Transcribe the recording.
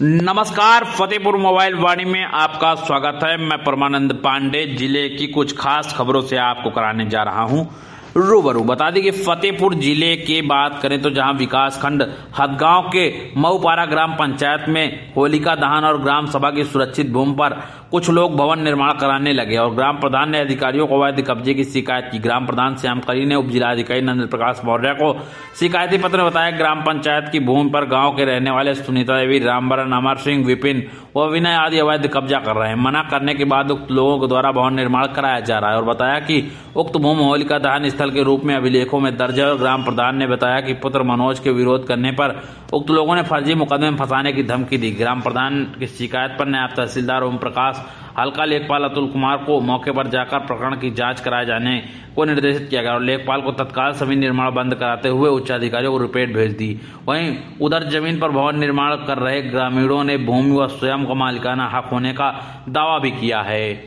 नमस्कार, फतेहपुर मोबाइल वाणी में आपका स्वागत है। मैं परमानंद पांडे जिले की कुछ खास खबरों से आपको कराने जा रहा हूं रूबरू। बता दें कि फतेहपुर जिले की बात करें तो जहां विकास खंड हदगांव के मऊपारा ग्राम पंचायत में होलिका दहन और ग्राम सभा की सुरक्षित भूमि पर कुछ लोग भवन निर्माण कराने लगे और ग्राम प्रधान ने अधिकारियों को अवैध कब्जे की शिकायत की। ग्राम प्रधान श्याम करी ने उप जिलाधिकारी नंद प्रकाश मौर्य को शिकायती पत्र में बताया। ग्राम पंचायत की भूमि पर गांव के रहने वाले सुनीता देवी, रामबरन, अमर सिंह, विपिन व विनय आदि अवैध कब्जा कर रहे हैं। मना करने के बाद उक्त लोगों के द्वारा भवन निर्माण कराया जा रहा है और बताया कि उक्त भूमि होलिका दहन स्थल के रूप में अभिलेखों में दर्ज है। और ग्राम प्रधान ने बताया कि पुत्र मनोज के विरोध करने पर उक्त लोगों ने फर्जी मुकदमे में फंसाने की धमकी दी। ग्राम प्रधान की शिकायत पर नायब तहसीलदार ओम प्रकाश, हल्का लेखपाल अतुल कुमार को मौके पर जाकर प्रकरण की जांच कराए जाने को निर्देशित किया गया और लेखपाल को तत्काल सभी निर्माण बंद कराते हुए उच्च अधिकारियों को रिपोर्ट भेज दी। वहीं उधर जमीन पर भवन निर्माण कर रहे ग्रामीणों ने भूमि व स्वयं का मालिकाना हक होने का दावा भी किया है।